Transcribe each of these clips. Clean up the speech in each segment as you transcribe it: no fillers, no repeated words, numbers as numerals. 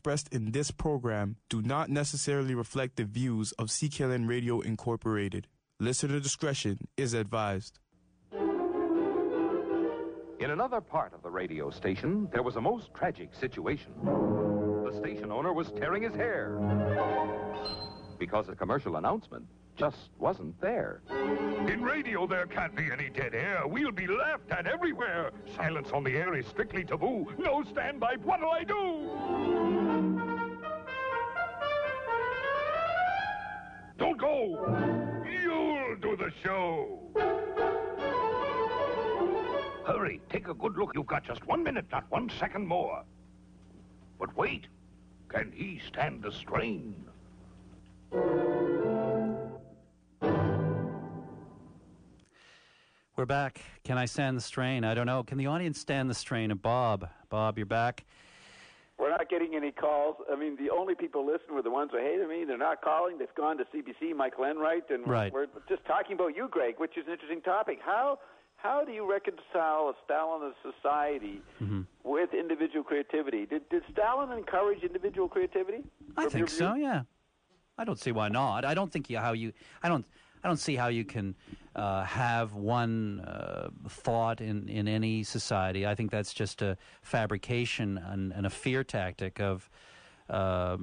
expressed in this program do not necessarily reflect the views of CKLN Radio Incorporated. Listener discretion is advised. In another part of the radio station, there was a most tragic situation. The station owner was tearing his hair because a commercial announcement just wasn't there. In radio, there can't be any dead air. We'll be laughed at everywhere. Silence on the air is strictly taboo. No standby. What'll I do? Don't go. You'll do the show. Hurry, take a good look. You've got just 1 minute, not 1 second more. But wait, can he stand the strain? We're back. Can I stand the strain? I don't know. Can the audience stand the strain of Bob? Bob, you're back. We're not getting any calls. I mean, the only people listening were the ones who hated me. They're not calling. They've gone to CBC, Michael Enright, and we're just talking about you, Greg, which is an interesting topic. How do you reconcile a Stalinist society with individual creativity? Did Stalin encourage individual creativity? I think so, yeah. I don't see why not. I don't see how you can have one thought in any society. I think that's just a fabrication and a fear tactic of our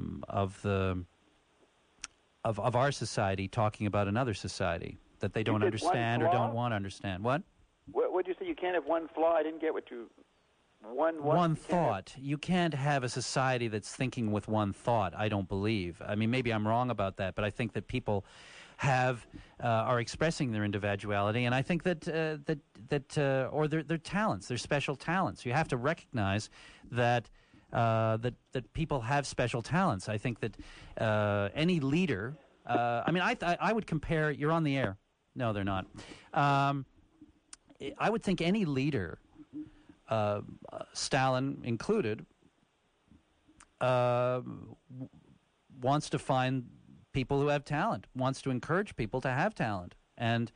society talking about another society that they don't understand or don't want to understand. What did you say? You can't have one flaw? I didn't get what you... One thought. You can't have a society that's thinking with one thought, I don't believe. I mean, maybe I'm wrong about that, but I think that people are expressing their individuality, and I think that or their talents, their special talents. You have to recognize that people have special talents. I think that any leader. I would compare. You're on the air. No, they're not. I would think any leader, Stalin included, wants to find people who have talent, wants to encourage people to have talent, and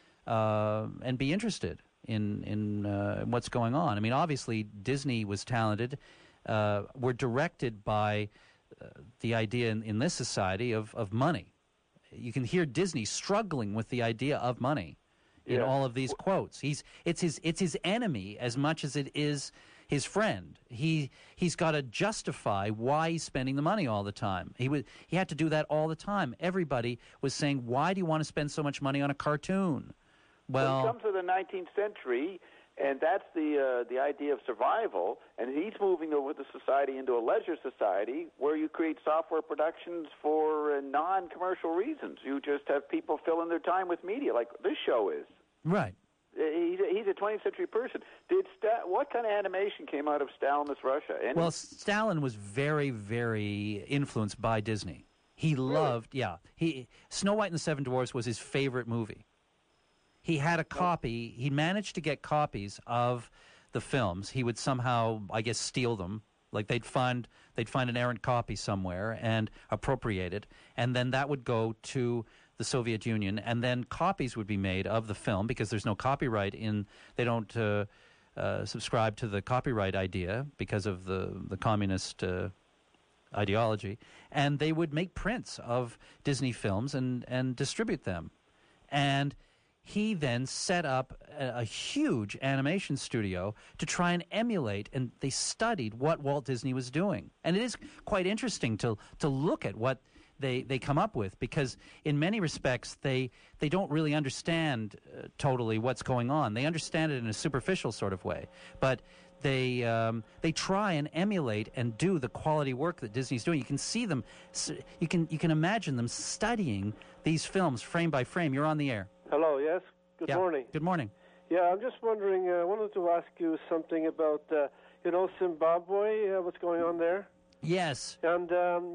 be interested in what's going on. I mean, obviously, Disney was talented. We're directed by the idea in this society of money. You can hear Disney struggling with the idea of money in all of these quotes. It's his enemy as much as it is his friend. He's got to justify why he's spending the money all the time. He had to do that all the time. Everybody was saying, "Why do you want to spend so much money on a cartoon?" Well, he comes to the 19th century, and that's the idea of survival. And he's moving with the society into a leisure society where you create software productions for non-commercial reasons. You just have people filling their time with media, like this show is. Right. He's a 20th century person. What kind of animation came out of Stalinist Russia? Well, Stalin was very, very influenced by Disney. He loved, Snow White and the Seven Dwarfs was his favorite movie. He had a copy. He managed to get copies of the films. He would somehow, I guess, steal them. Like they'd find an errant copy somewhere and appropriate it, and then that would go to the Soviet Union, and then copies would be made of the film because there's no copyright they don't subscribe to the copyright idea because of the communist ideology, and they would make prints of Disney films and distribute them. And he then set up a huge animation studio to try and emulate, and they studied what Walt Disney was doing. And it is quite interesting to look at what they come up with, because in many respects they don't really understand totally what's going on. They understand it in a superficial sort of way, but they try and emulate and do the quality work that Disney's doing. You can see them, you can imagine them studying these films frame by frame. You're on the air. Hello, yes? Good morning. Good morning. Yeah, I'm just wondering, I wanted to ask you something about, Zimbabwe, what's going on there? Yes. And,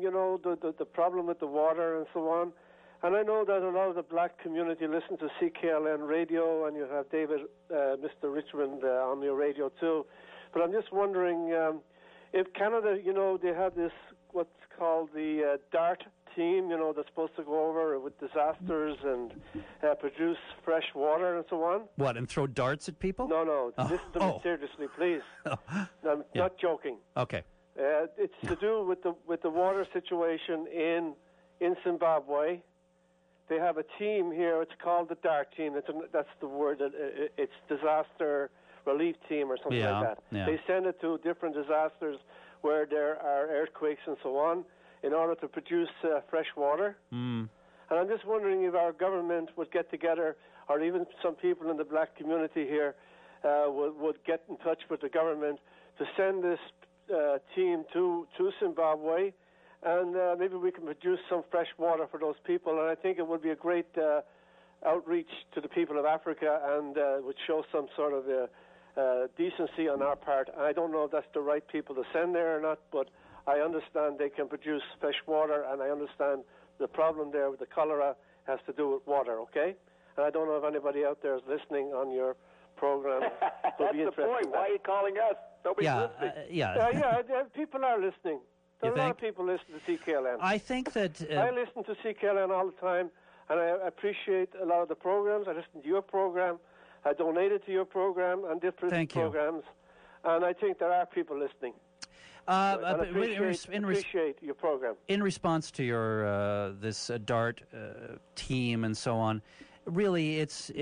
the problem with the water and so on. And I know that a lot of the black community listen to CKLN radio, and you have David, Mr. Richmond on your radio too. But I'm just wondering, if Canada, they have this, what's called the DART team, that's supposed to go over with disasters and produce fresh water and so on. What, and throw darts at people? No. Listen to me seriously, please. I'm not joking. Okay. It's to do with the water situation in Zimbabwe. They have a team here. It's called the DART team. That's the word. It's disaster relief team or something like that. Yeah. They send it to different disasters where there are earthquakes and so on in order to produce fresh water. And I'm just wondering if our government would get together, or even some people in the black community here would get in touch with the government to send this team to Zimbabwe, and maybe we can produce some fresh water for those people. And I think it would be a great outreach to the people of Africa, and would show some sort of decency on our part. And I don't know if that's the right people to send there or not, but I understand they can produce fresh water, and I understand the problem there with the cholera has to do with water, okay? And I don't know if anybody out there is listening on your program. That's the point. Why are you calling us? Nobody's listening. People are listening. There are a lot of people listening to CKLN. I think that... I listen to CKLN all the time, and I appreciate a lot of the programs. I listen to your program. I donated to your program and different programs. And I think there are people listening. Appreciate your program. In response to your this DART team and so on, really, it's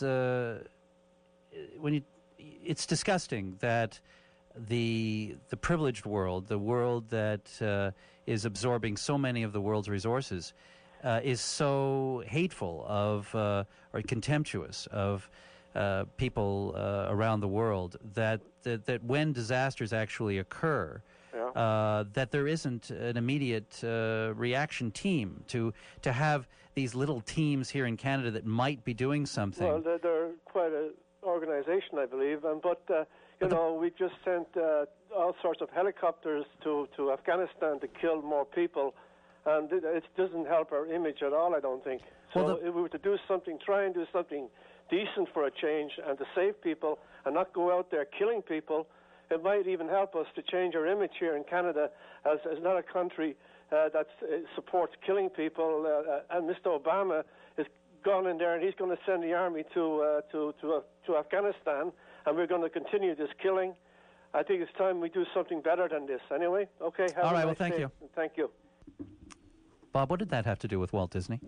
disgusting that the privileged world, the world that is absorbing so many of the world's resources, is so hateful of or contemptuous of people around the world that when disasters actually occur, that there isn't an immediate reaction team to have these little teams here in Canada that might be doing something. Well, they're quite an organization, I believe, but we just sent all sorts of helicopters to Afghanistan to kill more people, and it doesn't help our image at all, I don't think. So if we were to do something, try and do something decent for a change and to save people and not go out there killing people, it might even help us to change our image here in Canada as not a country that supports killing people. And Mr. Obama has gone in there and he's going to send the army to Afghanistan, and we're going to continue this killing. I think it's time we do something better than this. Anyway, okay. All right, well, thank you. Thank you. Bob, what did that have to do with Walt Disney?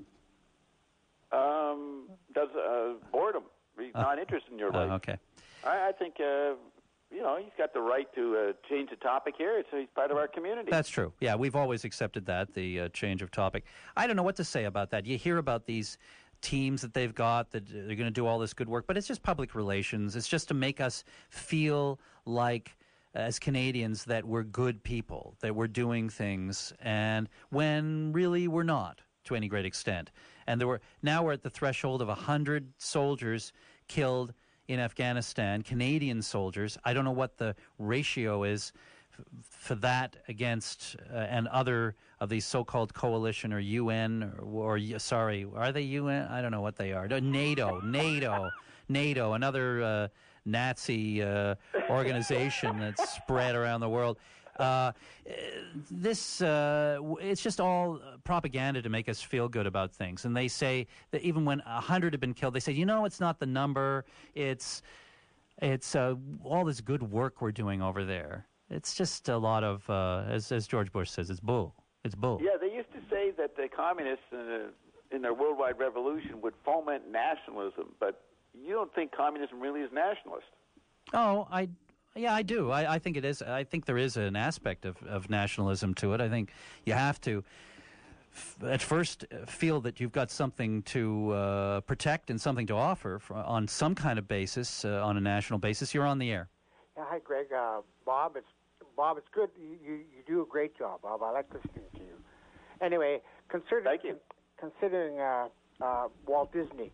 Does boredom. He's not interested in your life. Okay. I think, he's got the right to change the topic here. He's part of our community. That's true. Yeah, we've always accepted that, the change of topic. I don't know what to say about that. You hear about these teams that they've got that they're going to do all this good work, but it's just public relations. It's just to make us feel like, as Canadians, that we're good people, that we're doing things, and when really we're not to any great extent. And now we're at the threshold of 100 soldiers killed in Afghanistan, Canadian soldiers. I don't know what the ratio is for that against and other of these so-called coalition or UN or are they UN? I don't know what they are. NATO, another Nazi organization that's spread around the world. It's just all propaganda to make us feel good about things. And they say that even when 100 have been killed, they say, it's not the number. It's all this good work we're doing over there. It's just a lot of, as George Bush says, it's bull. It's bull. Yeah, they used to say that the communists in their worldwide revolution would foment nationalism, but you don't think communism really is nationalist? Oh, I do. I think it is. I think there is an aspect of nationalism to it. I think you have to at first feel that you've got something to protect and something to offer on some kind of basis, on a national basis. You're on the air. Yeah, hi, Greg. Bob, it's good. You do a great job, Bob. I like listening to you. Anyway, Thank you. Considering Walt Disney,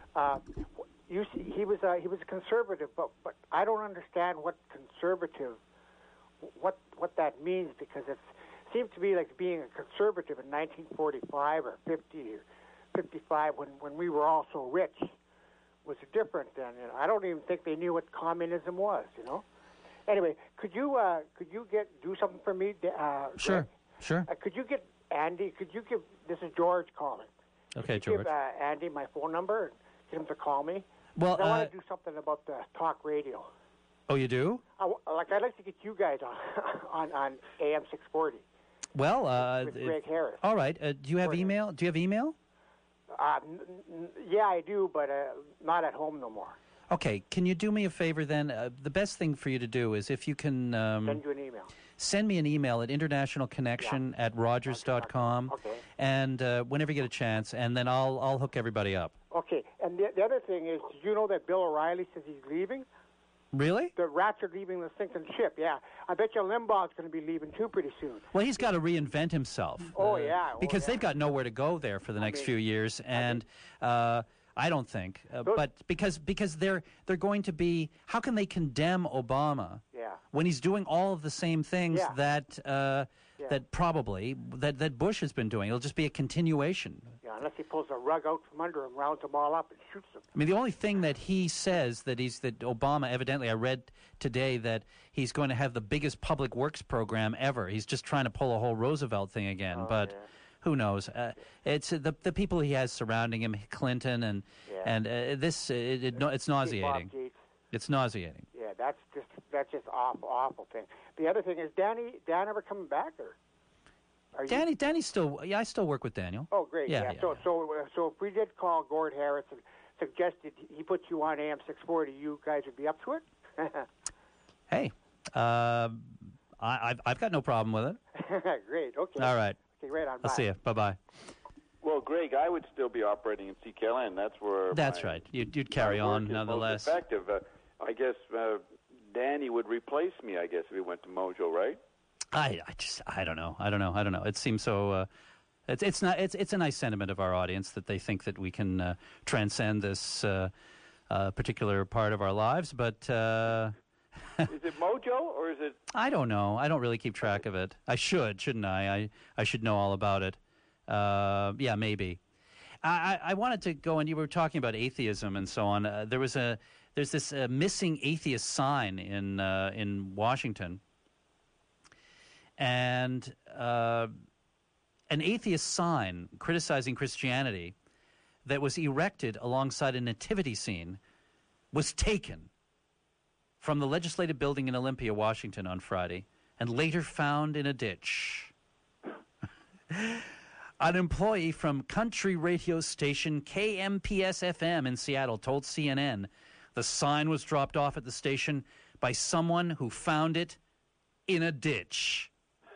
he was a conservative, but I don't understand what conservative, what that means, because it seemed to me like being a conservative in 1945 or 50 or 55 when we were all so rich was different then. And I don't even think they knew what communism was. Anyway, could you do something for me? Sure. Could you get Andy? This is George calling. Okay, George. George. Give Andy my phone number and get him to call me. Well, I want to do something about the talk radio. Oh, you do? I'd like to get you guys on AM 640. Well, with Greg Harris. All right. Do you have email? Do you have email? Yeah, I do, but not at home no more. Okay. Can you do me a favor then? The best thing for you to do is if you can... send you an email. Send me an email at internationalconnection@rogers.com. Okay. And whenever you get a chance, and then I'll hook everybody up. Okay. And the other thing is, did you know that Bill O'Reilly says he's leaving? Really? The rats are leaving the sinking ship, yeah. I bet you Limbaugh's going to be leaving too pretty soon. Well, he's got to reinvent himself. Because they've got nowhere to go there for the next few years. And I don't think. But because they're going to be... How can they condemn Obama when he's doing all of the same things that Bush has been doing? It'll just be a continuation. Yeah, unless he pulls a rug out from under him, rounds them all up, and shoots them. I mean, the only thing that he says that Obama, evidently, I read today that he's going to have the biggest public works program ever. He's just trying to pull a whole Roosevelt thing again, who knows? It's the people he has surrounding him, Clinton, and it's nauseating. It's nauseating. Yeah, that's just awful thing. The other thing is, Dan ever coming back or? Danny's still. Yeah, I still work with Daniel. Oh, great. Yeah. So if we did call Gord Harris and suggested he put you on AM 640, you guys would be up to it. Hey, I've got no problem with it. Great. Okay. All right. Okay, right on. I'll see you. Bye-bye. Well, Greg, I would still be operating in CKLN. That's where. That's right. You'd carry on nonetheless. Most effective. I guess Danny would replace me. I guess if he went to Mojo, right? I don't know. It seems so. It's a nice sentiment of our audience that they think that we can transcend this particular part of our lives, but. Is it Mojo or is it? I don't know. I don't really keep track of it. I should, shouldn't I? I should know all about it. Yeah, maybe. I wanted to go, and you were talking about atheism and so on. There's this missing atheist sign in Washington, and an atheist sign criticizing Christianity that was erected alongside a nativity scene was taken from the Legislative Building in Olympia, Washington on Friday, and later found in a ditch. An employee from country radio station KMPS-FM in Seattle told CNN the sign was dropped off at the station by someone who found it in a ditch.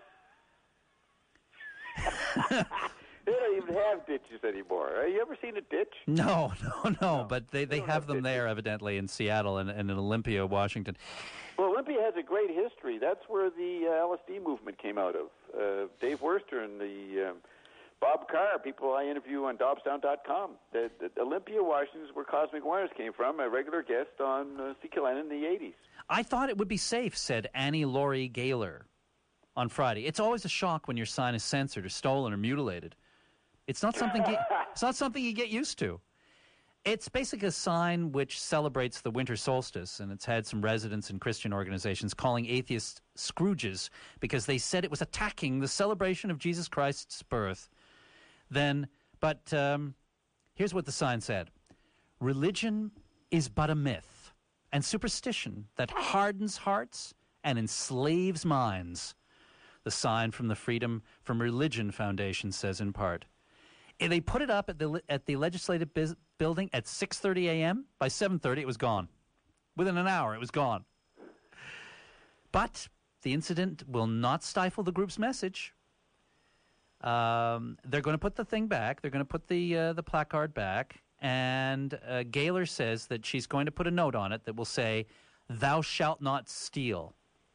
They don't even have ditches anymore. Have you ever seen a ditch? No. But they have them there, evidently, in Seattle and in Olympia, Washington. Well, Olympia has a great history. That's where the LSD movement came out of. Dave Worster and the Bob Carr, people I interview on Dobstown.com. The Olympia, Washington is where Cosmic Wires came from, a regular guest on CKLN in the 80s. I thought it would be safe, said Annie Laurie Gaylor on Friday. It's always a shock when your sign is censored or stolen or mutilated. It's not something you get used to. It's basically a sign which celebrates the winter solstice, and it's had some residents in Christian organizations calling atheists Scrooges because they said it was attacking the celebration of Jesus Christ's birth. But here's what the sign said. Religion is but a myth and superstition that hardens hearts and enslaves minds. The sign from the Freedom from Religion Foundation says in part. They put it up at the Legislative Building at 6:30 a.m. By 7:30, it was gone. Within an hour, it was gone. But the incident will not stifle the group's message. They're going to put the thing back. They're going to put the placard back. And Gaylor says that she's going to put a note on it that will say, "Thou shalt not steal."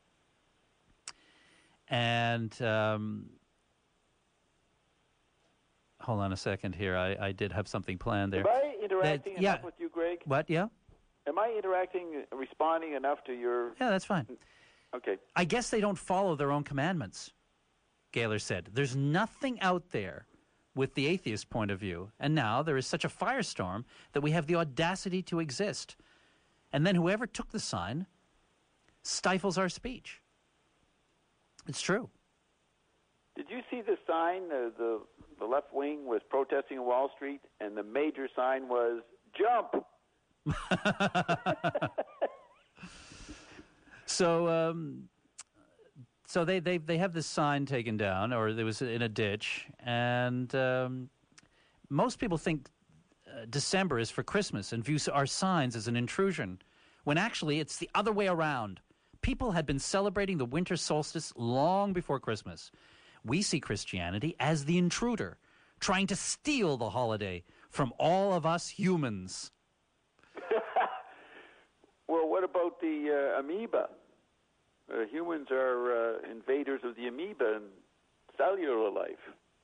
And hold on a second here. I did have something planned there. Am I interacting enough with you, Greg? What? Yeah? Am I responding enough to your... Yeah, that's fine. Okay. I guess they don't follow their own commandments, Gaylor said. There's nothing out there with the atheist point of view. And now there is such a firestorm that we have the audacity to exist. And then whoever took the sign stifles our speech. It's true. Did you see the sign? The left wing was protesting on Wall Street, and the major sign was, "Jump!" So they have this sign taken down, or it was in a ditch, and most people think December is for Christmas and view our signs as an intrusion, when actually it's the other way around. People had been celebrating the winter solstice long before Christmas. We see Christianity as the intruder, trying to steal the holiday from all of us humans. Well, what about the amoeba? Humans are invaders of the amoeba in cellular life.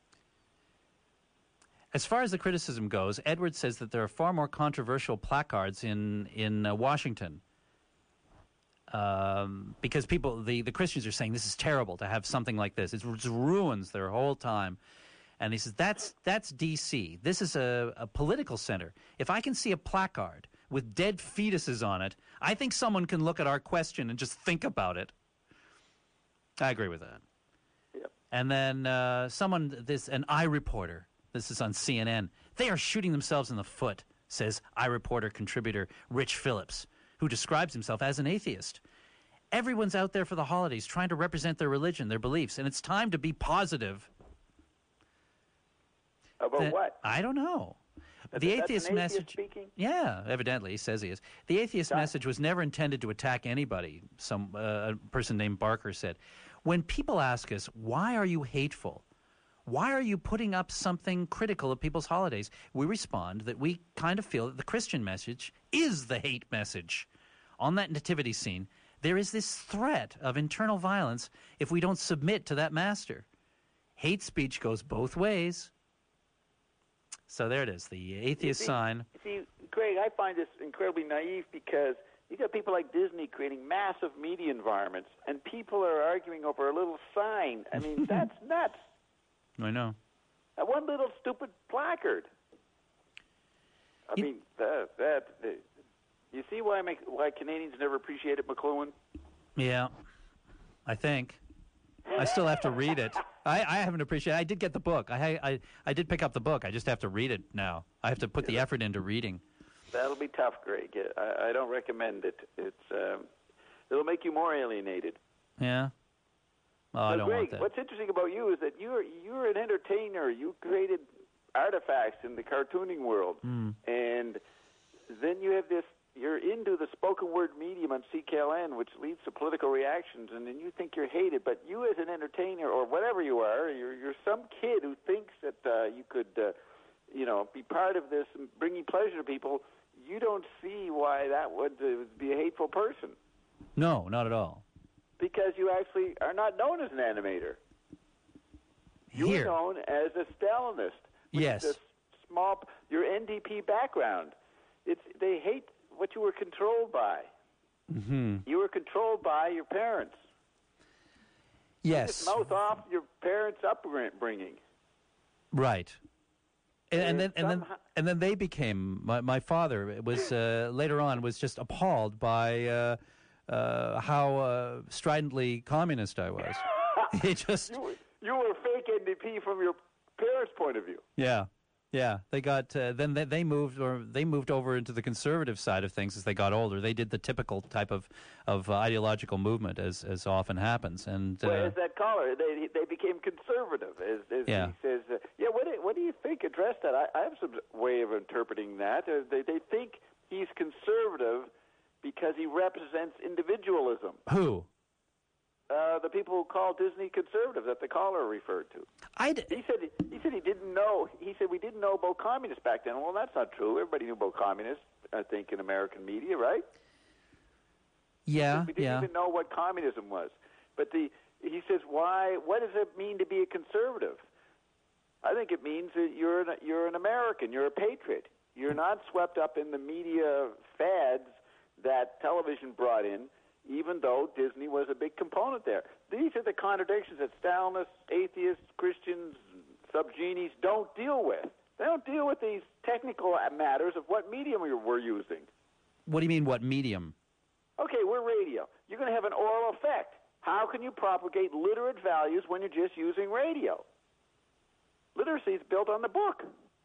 As far as the criticism goes, Edwards says that there are far more controversial placards in Washington. Because people, the Christians are saying this is terrible to have something like this. It ruins their whole time. And he says, that's D.C. This is a political center. If I can see a placard with dead fetuses on it, I think someone can look at our question and just think about it. I agree with that. Yep. And then an iReporter, this is on CNN, they are shooting themselves in the foot, says iReporter contributor Rich Phillips, who describes himself as an atheist. Everyone's out there for the holidays trying to represent their religion, their beliefs, and it's time to be positive. About what? I don't know. The atheist message. Speaking? Yeah, evidently, he says he is. The atheist message was never intended to attack anybody, a person named Barker said. When people ask us, why are you hateful? Why are you putting up something critical of people's holidays? We respond that we kind of feel that the Christian message is the hate message. On that nativity scene, there is this threat of internal violence if we don't submit to that master. Hate speech goes both ways. So there it is, the atheist sign. See, Greg, I find this incredibly naive because you got people like Disney creating massive media environments, and people are arguing over a little sign. I mean, that's nuts. I know. One little stupid placard. You see why Canadians never appreciated McLuhan? Yeah, I think. I still have to read it. I haven't appreciated it. I did get the book. I did pick up the book. I just have to read it now. I have to put the effort into reading. That'll be tough, Greg. I don't recommend it. It'll make you more alienated. Yeah? Oh, I don't Greg, want that. what's interesting about you is that you're an entertainer. You created artifacts in the cartooning world. And then you have this, you're into the spoken word medium on CKLN, which leads to political reactions, and then you think you're hated. But you as an entertainer, or whatever you are, you're some kid who thinks that you could, be part of this and bringing pleasure to people. You don't see why that would be a hateful person. No, not at all. Because you actually are not known as an animator. You're known as a Stalinist. Yes. Your NDP background. They hate what you were controlled by. Mm-hmm. You were controlled by your parents. Yes. You just mouth off your parents' upbringing. Right. And then they became. My father was later on was just appalled by how stridently communist I was. He just you were fake NDP from your parents' point of view. Yeah. They got then they moved over into the conservative side of things as they got older. They did the typical type of ideological movement as often happens. And as that caller, they became conservative. As he says, What do you think? Address that. I have some way of interpreting that. They think he's conservative because he represents individualism. Who? The people who call Disney conservative that the caller referred to. He said he didn't know. He said we didn't know about communists back then. Well, that's not true. Everybody knew about communists, I think, in American media, right? Yeah, we didn't even know what communism was. But he says, what does it mean to be a conservative? I think it means that you're an American. You're a patriot. You're not swept up in the media fads that television brought in, even though Disney was a big component there. These are the contradictions that Stalinists, atheists, Christians, subgenies don't deal with. They don't deal with these technical matters of what medium we're using. What do you mean, what medium? Okay, we're radio. You're going to have an oral effect. How can you propagate literate values when you're just using radio? Literacy is built on the book.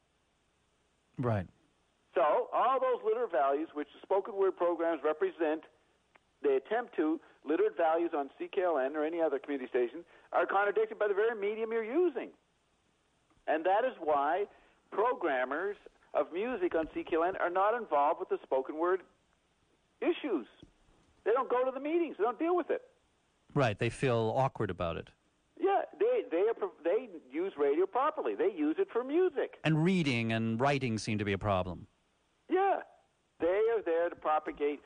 Right. So all those literate values, which the spoken word programs represent, they attempt to literate values on CKLN or any other community station are contradicted by the very medium you're using. And that is why programmers of music on CKLN are not involved with the spoken word issues. They don't go to the meetings. They don't deal with it. Right. They feel awkward about it. Yeah, they use radio properly. They use it for music. And reading and writing seem to be a problem. Yeah, they are there to propagate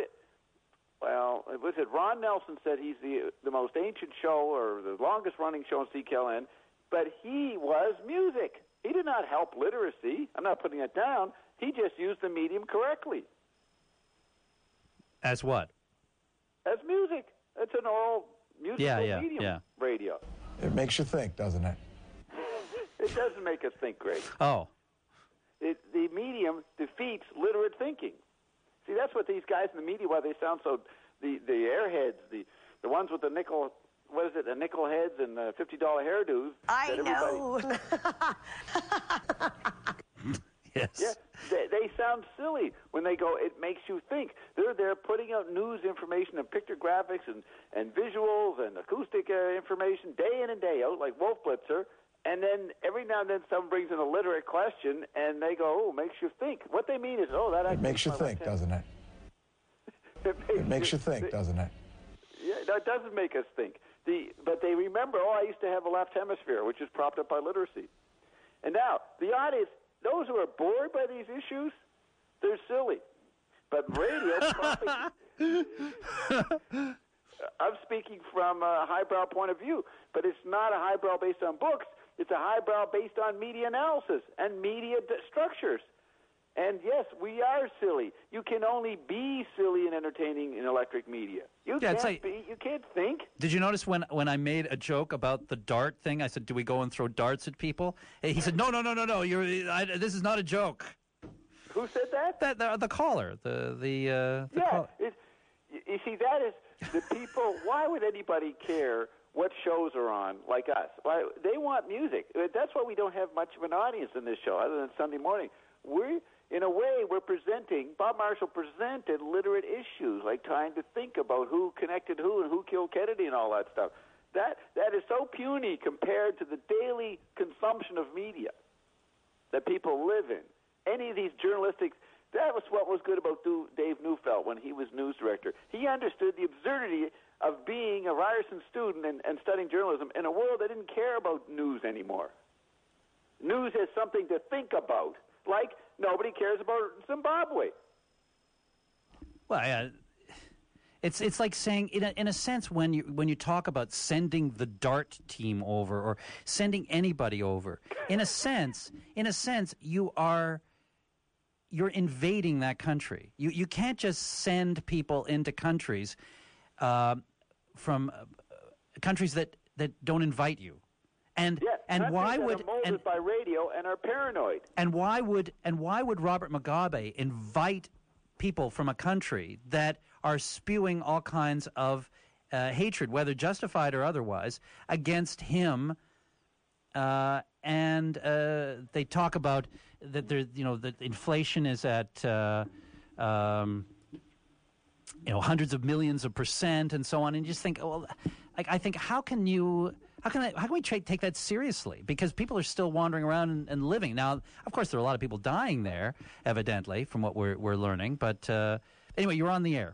was it Ron Nelson said he's the most ancient show or the longest running show on CKLN, but he was music. He did not help literacy. I'm not putting it down. He just used the medium correctly. As what? As music. It's an oral musical medium, radio. It makes you think, doesn't it? It doesn't make us think, Greg. Oh. The medium defeats literate thinking. See, that's what these guys in the media, why they sound so, the airheads, the ones with the nickel, what is it, the nickel heads and the $50 hairdos. I know. Yes. Yeah, they sound silly when they go, it makes you think. They're there putting out news information and picture graphics and visuals and acoustic information day in and day out, like Wolf Blitzer. And then every now and then someone brings in a literate question, and they go, oh, makes you think. What they mean is, oh, that actually makes you think, doesn't it? It makes you think, doesn't it? Yeah, that doesn't make us think. But they remember, I used to have a left hemisphere, which is propped up by literacy. And now, the audience, those who are bored by these issues, they're silly. But radio, I'm speaking from a highbrow point of view, but it's not a highbrow based on books. It's a highbrow based on media analysis and media structures. And yes, we are silly. You can only be silly and entertaining in electric media. You can't think. Did you notice when I made a joke about the dart thing? I said, "Do we go and throw darts at people?" He said, "No. This is not a joke." Who said that? The caller. The caller. You see, that is the people. Why would anybody care what shows are on like us? Why, they want music. That's why we don't have much of an audience in this show, other than Sunday morning. In a way, Bob Marshall presented literate issues, like trying to think about who connected who and who killed Kennedy and all that stuff. That is so puny compared to the daily consumption of media that people live in. Any of these journalistic, that was what was good about Dave Neufeld when he was news director. He understood the absurdity of being a Ryerson student and studying journalism in a world that didn't care about news anymore. News is something to think about. Like nobody cares about Zimbabwe. Well, it's like saying, in a sense, when you talk about sending the dart team over or sending anybody over, in a sense, you're invading that country. You can't just send people into countries from countries that don't invite you. And why would molded by radio and are paranoid? And why would Robert Mugabe invite people from a country that are spewing all kinds of hatred, whether justified or otherwise, against him? And they talk about that that inflation is at hundreds of millions of percent and so on, and you just think, I think how can we take that seriously? Because people are still wandering around and living. Now, of course, there are a lot of people dying there, evidently, from what we're learning. But anyway, you're on the air.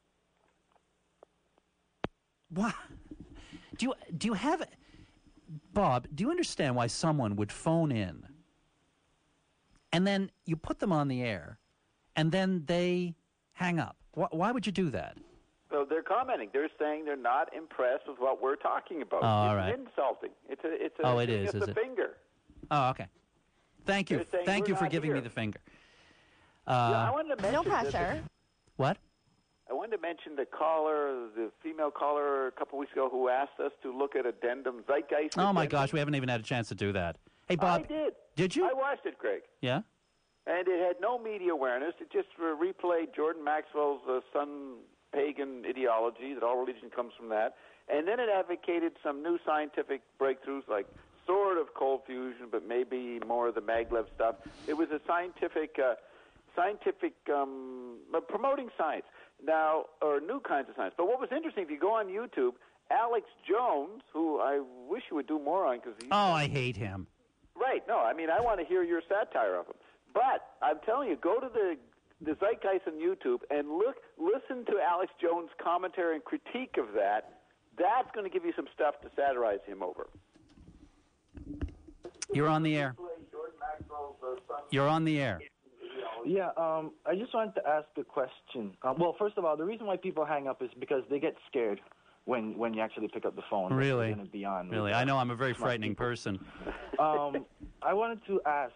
What? Do you have, Bob? Do you understand why someone would phone in, and then you put them on the air, and then they hang up? Why would you do that? So they're commenting. They're saying they're not impressed with what we're talking about. All right. It's insulting. It's just a finger. Oh, okay. Thank you. Thank you for giving me the finger. I wanted to mention no pressure. What? I wanted to mention the female caller a couple weeks ago who asked us to look at Addendum Zeitgeist. Oh, my gosh. We haven't even had a chance to do that. Hey, Bob. I did. Did you? I watched it, Greg. Yeah? And it had no media awareness. It just replayed Jordan Maxwell's Sun pagan ideology, that all religion comes from that. And then it advocated some new scientific breakthroughs, like sort of cold fusion, but maybe more of the maglev stuff. It was a scientific scientific, promoting science now, or new kinds of science. But what was interesting, if you go on YouTube, Alex Jones, who I wish you would do more on, because I hate him. Right. No, I mean, I want to hear your satire of him. But I'm telling you, go to the Zeitgeist on YouTube and listen to Alex Jones' commentary and critique of that. That's going to give you some stuff to satirize him over. You're on the air. You're on the air. Yeah, I just wanted to ask a question. Well, first of all, the reason why people hang up is because they get scared when you actually pick up the phone. Really? Beyond really? I know I'm a very frightening person. I wanted to ask,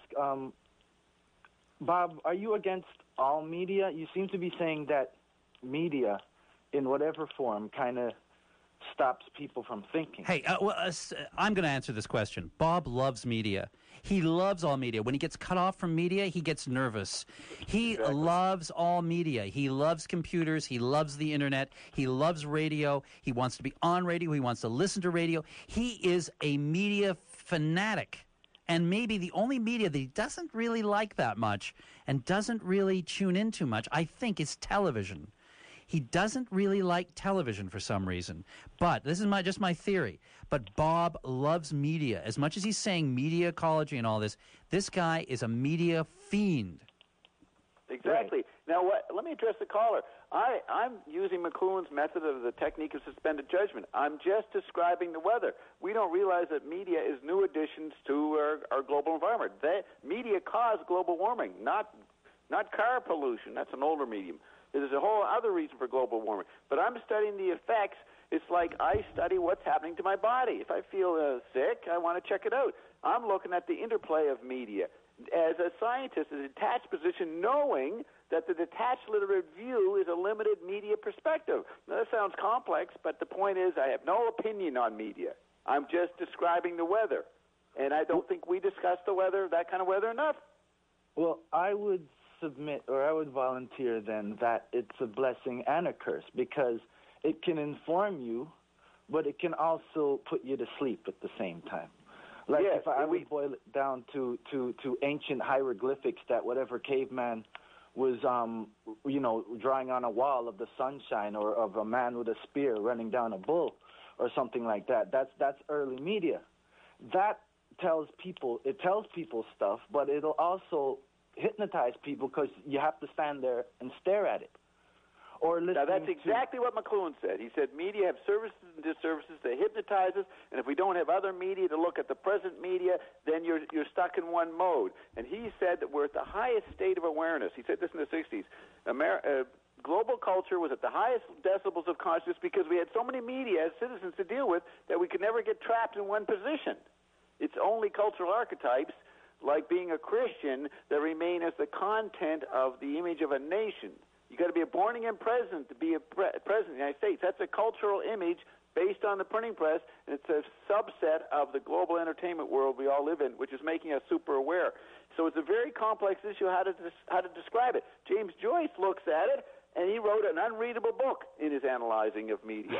Bob, are you against all media? You seem to be saying that media, in whatever form, kind of stops people from thinking. Hey, I'm going to answer this question. Bob loves media. He loves all media. When he gets cut off from media, he gets nervous. He loves all media. He loves computers. He loves the internet. He loves radio. He wants to be on radio. He wants to listen to radio. He is a media fanatic. And maybe the only media that he doesn't really like that much and doesn't really tune in too much, I think, is television. He doesn't really like television for some reason. But this is just my theory. But Bob loves media. As much as he's saying media ecology and all this, this guy is a media fiend. Exactly. Right. Now, let me address the caller. I'm using McLuhan's method of the technique of suspended judgment. I'm just describing the weather. We don't realize that media is new additions to our global environment. Media cause global warming, not car pollution. That's an older medium. There's a whole other reason for global warming. But I'm studying the effects. It's like I study what's happening to my body. If I feel sick, I want to check it out. I'm looking at the interplay of media. As a scientist, a detached position, knowing that the detached literate view is a limited media perspective. Now, that sounds complex, but the point is I have no opinion on media. I'm just describing the weather. And I don't think we discuss the weather, that kind of weather, enough. Well, I would submit, or I would volunteer then, that it's a blessing and a curse, because it can inform you, but it can also put you to sleep at the same time. Like if I would boil it down to ancient hieroglyphics that whatever caveman was, drawing on a wall of the sunshine, or of a man with a spear running down a bull or something like that. That's early media. That tells people stuff, but it'll also hypnotize people because you have to stand there and stare at it. Or now, that's exactly what McLuhan said. He said media have services and disservices. They hypnotize us, and if we don't have other media to look at the present media, then you're stuck in one mode. And he said that we're at the highest state of awareness. He said this in the 60s. Global culture was at the highest decibels of consciousness because we had so many media as citizens to deal with that we could never get trapped in one position. It's only cultural archetypes, like being a Christian, that remain as the content of the image of a nation. You got to be a born-again president to be a president of the United States. That's a cultural image based on the printing press, and it's a subset of the global entertainment world we all live in, which is making us super aware. So it's a very complex issue how to describe it. James Joyce looks at it, and he wrote an unreadable book in his analyzing of media.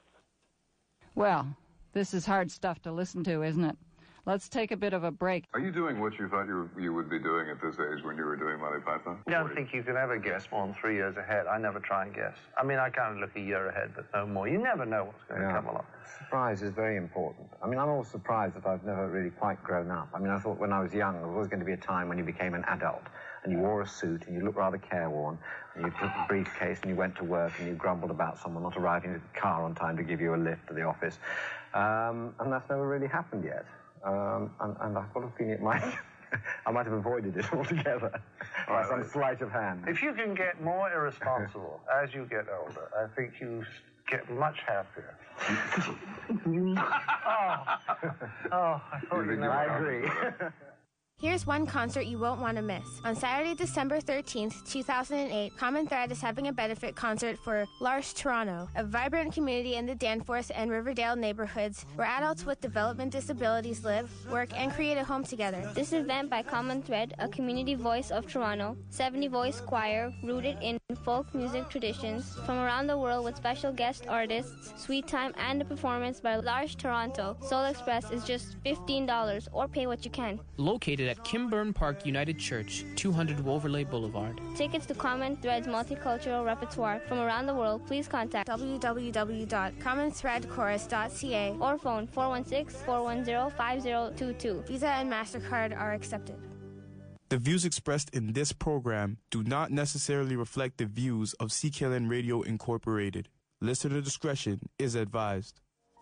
Well, this is hard stuff to listen to, isn't it? Let's take a bit of a break. Are you doing what you thought you would be doing at this age when you were doing Monty Python? I don't think you can ever guess more than 3 years ahead. I never try and guess. I mean, I kind of look a year ahead, but no more. You never know what's going to come along. Surprise is very important. I mean, I'm always surprised that I've never really quite grown up. I mean, I thought when I was young, there was always going to be a time when you became an adult, and you wore a suit, and you looked rather careworn, and you took a briefcase, and you went to work, and you grumbled about someone not arriving at the car on time to give you a lift to the office. And that's never really happened yet. And I've got a feeling I might have avoided it altogether by some sleight of hand. If you can get more irresponsible as you get older, I think you get much happier. I agree. Here's one concert you won't want to miss. On Saturday, December 13th, 2008, Common Thread is having a benefit concert for L'Arche Toronto, a vibrant community in the Danforth and Riverdale neighborhoods where adults with development disabilities live, work, and create a home together. This event by Common Thread, a community voice of Toronto, 70-voice choir rooted in folk music traditions from around the world with special guest artists, sweet time, and a performance by L'Arche Toronto. Soul Express is just $15 or pay what you can. Located located at Kimburn Park United Church, 200 Wolverley Boulevard. Tickets to Common Thread's multicultural repertoire from around the world, please contact www.commonthreadchorus.ca or phone 416-410-5022. Visa and MasterCard are accepted. The views expressed in this program do not necessarily reflect the views of CKLN Radio Incorporated. Listener discretion is advised.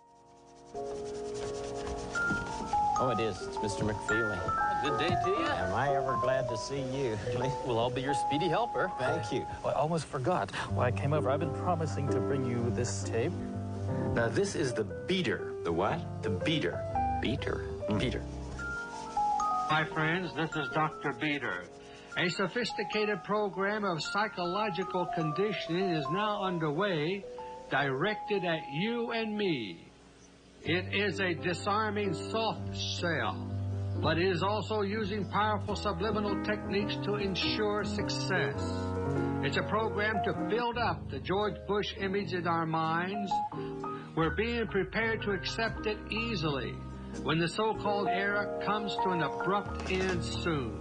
Oh, it is. It's Mr. McFeely. Good day to you. Am I ever glad to see you? Well, I'll be your speedy helper. Thank you. Well, I almost forgot why I came over. I've been promising to bring you this tape. Now, this is the beater. The what? The beater. Beater? Beater. Hi, friends. This is Dr. Beater. A sophisticated program of psychological conditioning is now underway, directed at you and me. It is a disarming soft shell, but it is also using powerful subliminal techniques to ensure success. It's a program to build up the George Bush image in our minds. We're being prepared to accept it easily when the so-called era comes to an abrupt end soon.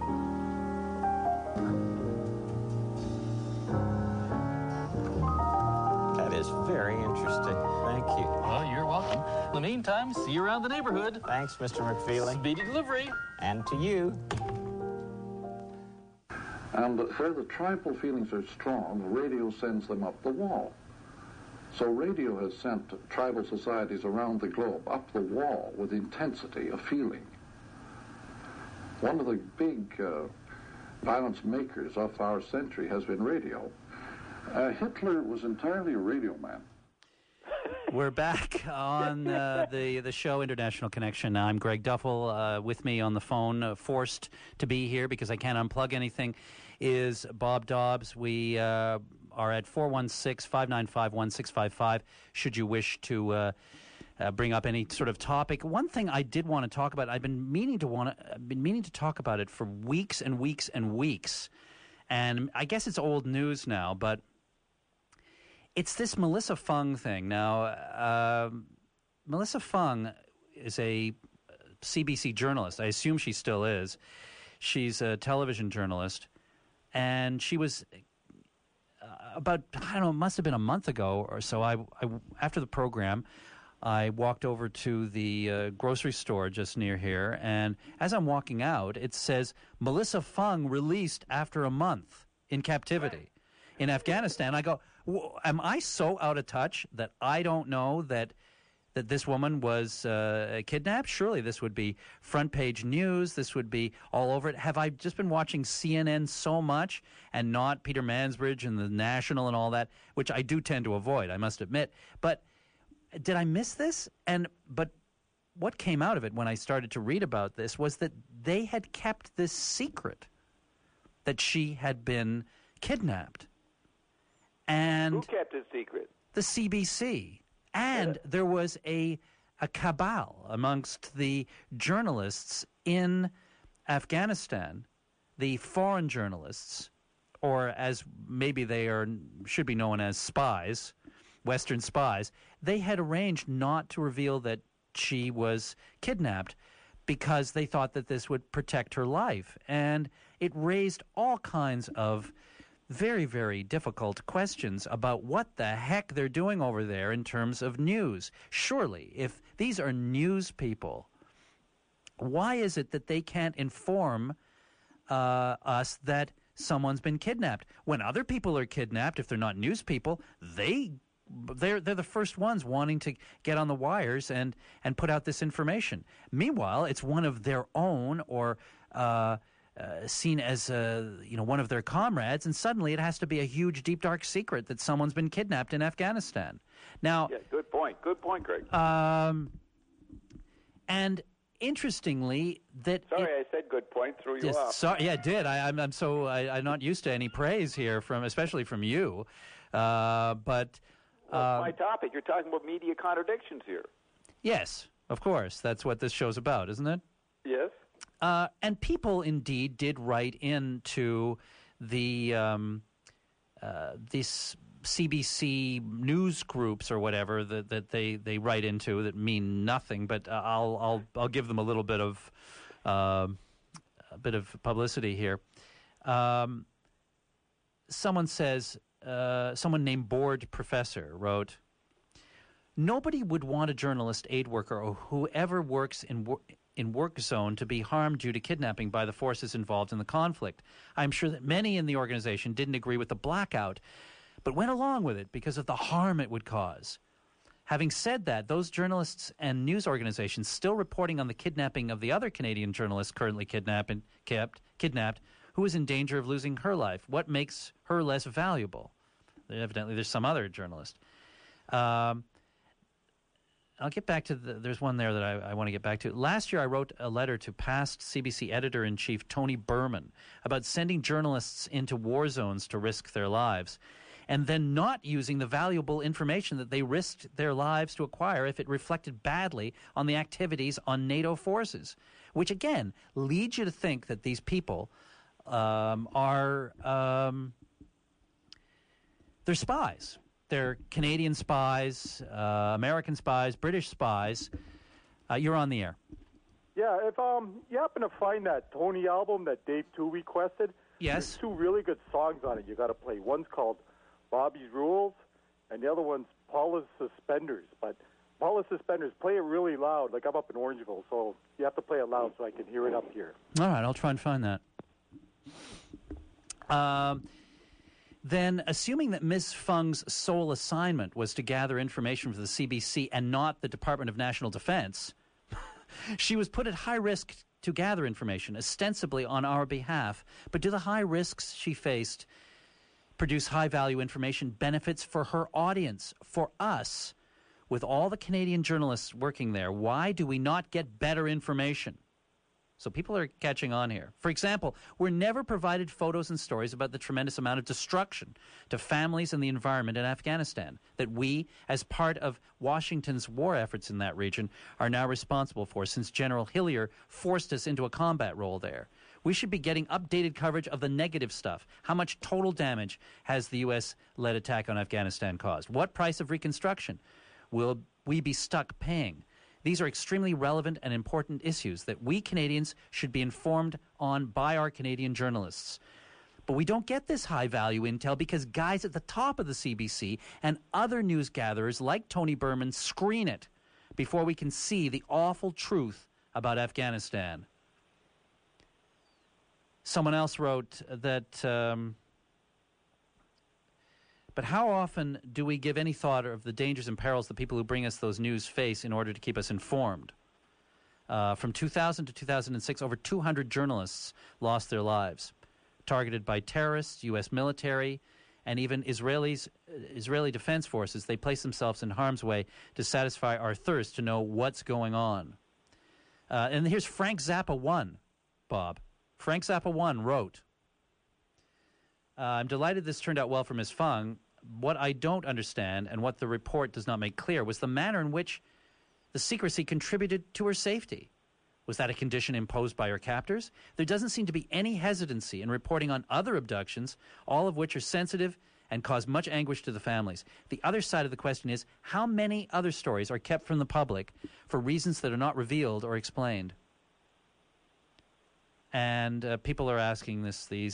That is very interesting. Thank you. Well, you're welcome. In the meantime, see you around the neighborhood. Thanks, Mr. McFeely. Speedy delivery. And to you. And where the tribal feelings are strong, radio sends them up the wall. So radio has sent tribal societies around the globe up the wall with intensity of feeling. One of the big violence makers of our century has been radio. Hitler was entirely a radio man. We're back on the show International Connection. I'm Greg Duffel. With me on the phone, forced to be here because I can't unplug anything, is Bob Dobbs. We are at 416-595-1655 should you wish to bring up any sort of topic. One thing I did want to talk about, I've been meaning to talk about it for weeks and weeks and weeks. And I guess it's old news now, but it's this Melissa Fung thing. Now, Melissa Fung is a CBC journalist. I assume she still is. She's a television journalist. And she was about, I don't know, it must have been a month ago or so. I after the program, I walked over to the grocery store just near here. And as I'm walking out, it says, Melissa Fung released after a month in captivity in Afghanistan. I go, am I so out of touch that I don't know that this woman was kidnapped? Surely this would be front page news. This would be all over it. Have I just been watching CNN so much and not Peter Mansbridge and the National and all that, which I do tend to avoid, I must admit. But did I miss this? But what came out of it when I started to read about this was that they had kept this secret, that she had been kidnapped. And who kept it secret? The CBC. And there was a cabal amongst the journalists in Afghanistan, the foreign journalists, or as maybe they should be known as spies, Western spies. They had arranged not to reveal that she was kidnapped because they thought that this would protect her life. And it raised all kinds of very, very difficult questions about what the heck they're doing over there in terms of news. Surely, if these are news people, why is it that they can't inform us that someone's been kidnapped? When other people are kidnapped, if they're not news people, they're the first ones wanting to get on the wires and put out this information. Meanwhile, it's one of their own or seen as one of their comrades, and suddenly it has to be a huge, deep, dark secret that someone's been kidnapped in Afghanistan. Now, yeah, good point, Greg. And interestingly, that I said good point. Threw you off. Sorry, yeah, I did. I'm not used to any praise here especially from you, but. Well, my topic. You're talking about media contradictions here. Yes, of course. That's what this show's about, isn't it? Yes. And people indeed did write into the these CBC news groups or whatever that they write into that mean nothing. But I'll give them a little bit of bit of publicity here. Someone says, someone named Board Professor wrote, nobody would want a journalist, aid worker, or whoever works in work zone to be harmed due to kidnapping by the forces involved in the conflict. I'm sure that many in the organization didn't agree with the blackout, but went along with it because of the harm it would cause. Having said that, those journalists and news organizations still reporting on the kidnapping of the other Canadian journalist currently kidnapped, who is in danger of losing her life. What makes her less valuable? Evidently, there's some other journalist. I'll get back to there's one there that I want to get back to. Last year, I wrote a letter to past CBC editor-in-chief Tony Berman about sending journalists into war zones to risk their lives, and then not using the valuable information that they risked their lives to acquire if it reflected badly on the activities on NATO forces, which, again, leads you to think that these people are they're spies. They're Canadian spies, American spies, British spies. You're on the air. Yeah, if you happen to find that Tony album that Dave 2 requested, yes, there's 2 really good songs on it you got to play. One's called Bobby's Rules, and the other one's Paula's Suspenders. But Paula's Suspenders, play it really loud. Like, I'm up in Orangeville, so you have to play it loud so I can hear it up here. All right, I'll try and find that. Then, assuming that Ms. Fung's sole assignment was to gather information for the CBC and not the Department of National Defense, she was put at high risk to gather information, ostensibly on our behalf. But do the high risks she faced produce high-value information benefits for her audience, for us? With all the Canadian journalists working there, why do we not get better information? So people are catching on here. For example, we're never provided photos and stories about the tremendous amount of destruction to families and the environment in Afghanistan that we, as part of Washington's war efforts in that region, are now responsible for since General Hillier forced us into a combat role there. We should be getting updated coverage of the negative stuff. How much total damage has the U.S.-led attack on Afghanistan caused? What price of reconstruction will we be stuck paying? These are extremely relevant and important issues that we Canadians should be informed on by our Canadian journalists. But we don't get this high-value intel because guys at the top of the CBC and other news gatherers like Tony Berman screen it before we can see the awful truth about Afghanistan. Someone else wrote that... But how often do we give any thought of the dangers and perils the people who bring us those news face in order to keep us informed? From 2000 to 2006, over 200 journalists lost their lives, targeted by terrorists, U.S. military, and even Israeli defense forces. They place themselves in harm's way to satisfy our thirst to know what's going on. And here's Frank Zappa 1, Bob. Frank Zappa 1 wrote, I'm delighted this turned out well for Ms. Fung. What I don't understand, and what the report does not make clear, was the manner in which the secrecy contributed to her safety. Was that a condition imposed by her captors? There doesn't seem to be any hesitancy in reporting on other abductions, all of which are sensitive and cause much anguish to the families. The other side of the question is, how many other stories are kept from the public for reasons that are not revealed or explained? And people are asking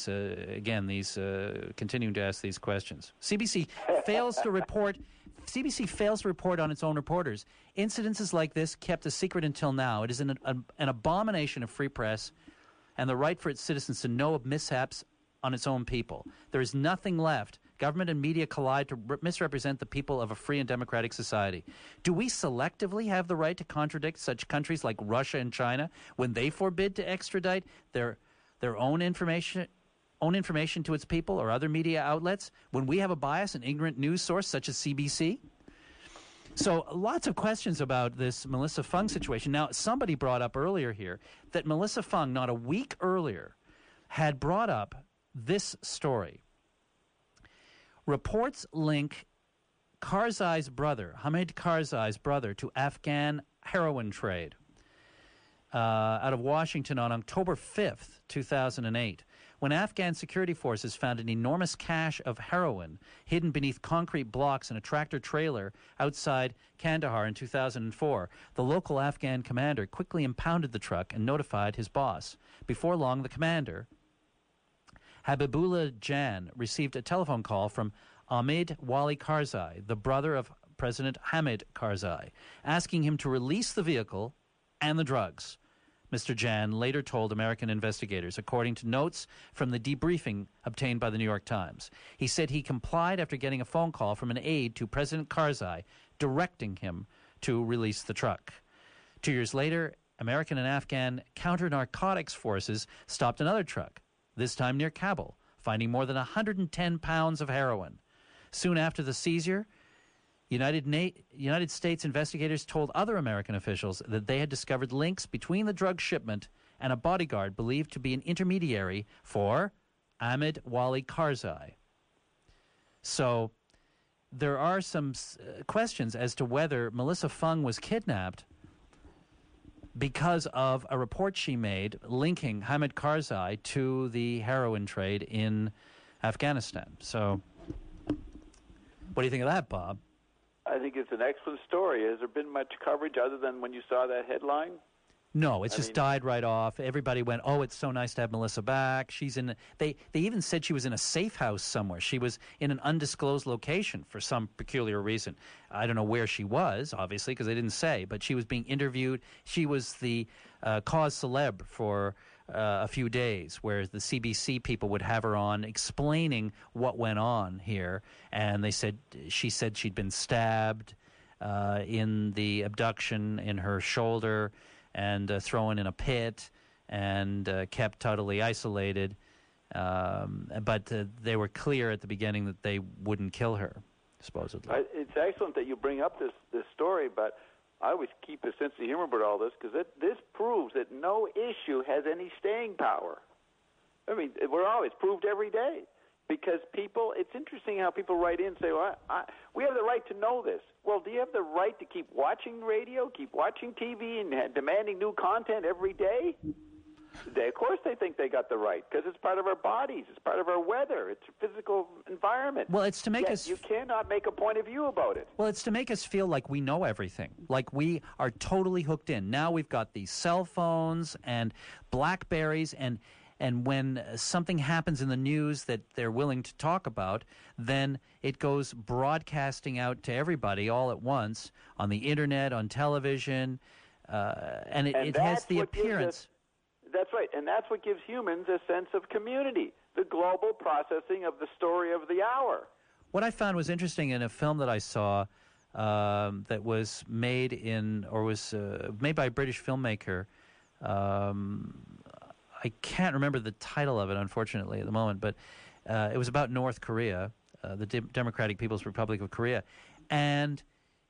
continuing to ask these questions. CBC fails to report on its own reporters. Incidences like this kept a secret until now. It is an abomination of free press and the right for its citizens to know of mishaps on its own people. There is nothing left. Government and media collide to misrepresent the people of a free and democratic society. Do we selectively have the right to contradict such countries like Russia and China when they forbid to extradite their own information to its people or other media outlets, when we have a bias and ignorant news source such as CBC? So lots of questions about this Melissa Fung situation. Now, somebody brought up earlier here that Melissa Fung, not a week earlier, had brought up this story. Reports link Karzai's brother, Hamid Karzai's brother, to Afghan heroin trade out of Washington on October 5th, 2008. when Afghan security forces found an enormous cache of heroin hidden beneath concrete blocks in a tractor-trailer outside Kandahar in 2004. The local Afghan commander quickly impounded the truck and notified his boss. Before long, the commander, Habibullah Jan, received a telephone call from Ahmed Wali Karzai, the brother of President Hamid Karzai, asking him to release the vehicle and the drugs. Mr. Jan later told American investigators, according to notes from the debriefing obtained by the New York Times. He said he complied after getting a phone call from an aide to President Karzai directing him to release the truck. 2 years later, American and Afghan counter-narcotics forces stopped another truck, this time near Kabul, finding more than 110 pounds of heroin. Soon after the seizure, United States investigators told other American officials that they had discovered links between the drug shipment and a bodyguard believed to be an intermediary for Ahmed Wali Karzai. So there are some questions as to whether Melissa Fung was kidnapped because of a report she made linking Hamid Karzai to the heroin trade in Afghanistan. So what do you think of that, Bob? I think it's an excellent story. Has there been much coverage other than when you saw that headline? No, it's just died right off. Everybody went, oh, it's so nice to have Melissa back. She's in. They even said she was in a safe house somewhere. She was in an undisclosed location for some peculiar reason. I don't know where she was, obviously, because they didn't say. But she was being interviewed. She was the cause célèbre for a few days, where the CBC people would have her on explaining what went on here. And she said she'd been stabbed in the abduction in her shoulder and thrown in a pit and kept totally isolated. But they were clear at the beginning that they wouldn't kill her, supposedly. It's excellent that you bring up this story, but I always keep a sense of humor about all this because this proves that no issue has any staying power. I mean, we're always proved every day because people, it's interesting how people write in and say, well, we have the right to know this. Well, do you have the right to keep watching radio, keep watching TV, and demanding new content every day? Of course they think they got the right because it's part of our bodies, it's part of our weather, it's a physical environment. Well, it's to make us... You cannot make a point of view about it. Well, it's to make us feel like we know everything, like we are totally hooked in. Now we've got these cell phones and BlackBerries, and when something happens in the news that they're willing to talk about, then it goes broadcasting out to everybody all at once on the Internet, on television, and it has the appearance... That's right, and that's what gives humans a sense of community, the global processing of the story of the hour. What I found was interesting in a film that I saw that was made made by a British filmmaker. I can't remember the title of it, unfortunately, at the moment, but it was about North Korea, the Democratic People's Republic of Korea, and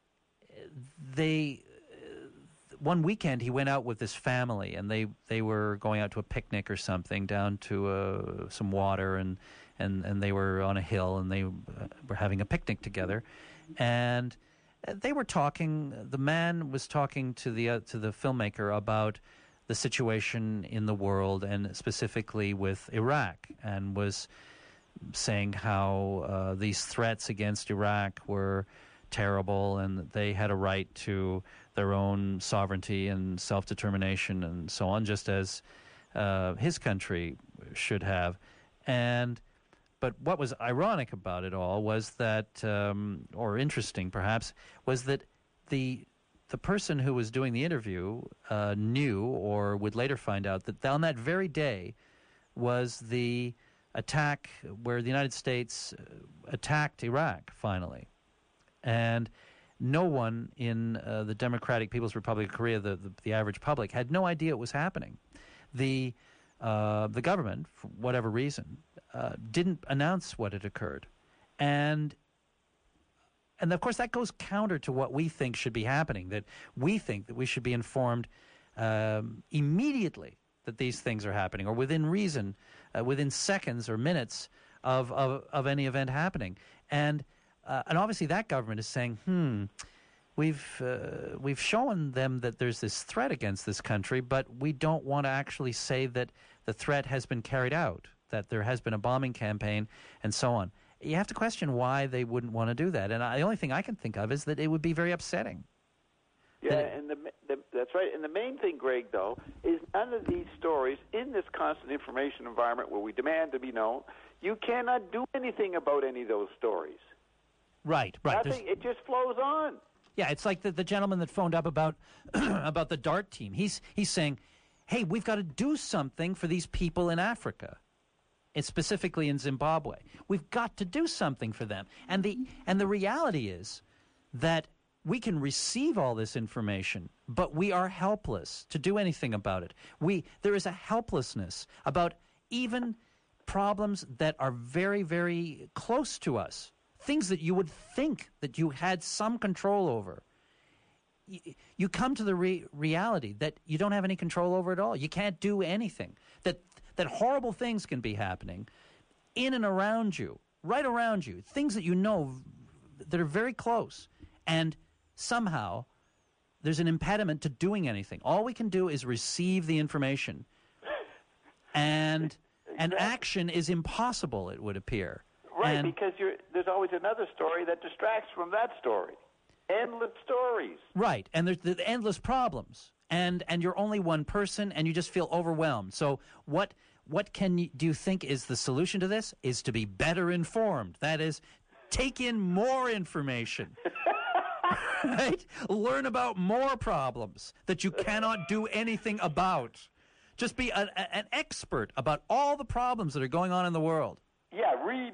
one weekend he went out with this family, and they were going out to a picnic or something down to some water, and they were on a hill, and they were having a picnic together, and they were talking. The man was talking to the filmmaker about the situation in the world, and specifically with Iraq, and was saying how these threats against Iraq were terrible, and that they had a right to their own sovereignty and self-determination and so on, just as his country should have. But what was ironic about it all was that, or interesting perhaps, was that the person who was doing the interview knew, or would later find out, that on that very day was the attack where the United States attacked Iraq, finally. And no one in the Democratic People's Republic of Korea, the average public, had no idea it was happening. The government, for whatever reason, didn't announce what had occurred. And of course that goes counter to what we think should be happening, that we think that we should be informed immediately that these things are happening, or within reason, within seconds or minutes of any event happening. And obviously that government is saying, we've shown them that there's this threat against this country, but we don't want to actually say that the threat has been carried out. that there has been a bombing campaign and so on. You have to question why they wouldn't want to do that. And the only thing I can think of is that it would be very upsetting. Yeah, and that's right. And the main thing, Greg, though, is none of these stories in this constant information environment where we demand to be known, you cannot do anything about any of those stories. Right. Nothing, it just flows on. Yeah, it's like the gentleman that phoned up about about the dart team. He's saying, hey, we've got to do something for these people in Africa. It's specifically in Zimbabwe. We've got to do something for them. And the reality is that we can receive all this information, but we are helpless to do anything about it. There is a helplessness about even problems that are very, very close to us, things that you would think that you had some control over. You come to the reality that you don't have any control over it all. You can't do anything. That horrible things can be happening in and around you, right around you, things that you know that are very close. And somehow there's an impediment to doing anything. All we can do is receive the information. And action is impossible, it would appear. Right, because there's always another story that distracts from that story. Endless stories. Right, and there's the endless problems. And you're only one person, and you just feel overwhelmed. So what do you think is the solution to this? Is to be better informed. That is, take in more information. Right? Learn about more problems that you cannot do anything about. Just be an expert about all the problems that are going on in the world. Yeah, read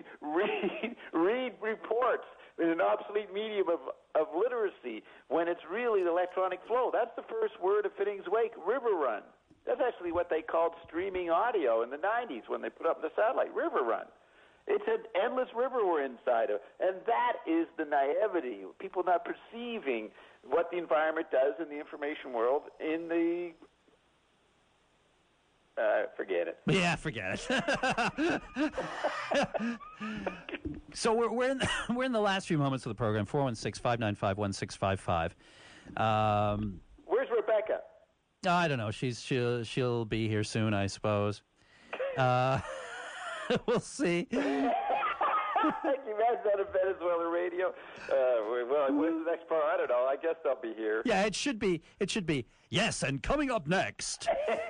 reports in an obsolete medium of literacy when it's really the electronic flow. That's the first word of Finning's Wake, River Run. That's actually what they called streaming audio in the 90s when they put up the satellite, River Run. It's an endless river we're inside of, and that is the naivety, people not perceiving what the environment does in the information world in the... forget it. Yeah, forget it. So we're in the last few moments of the program. 416-595-1655. Where's Rebecca? I don't know. She'll be here soon, I suppose. We'll see. Can you imagine that on Venezuela radio? Well, when's the next part? I don't know. I guess they'll be here. Yeah, it should be. Yes, and coming up next.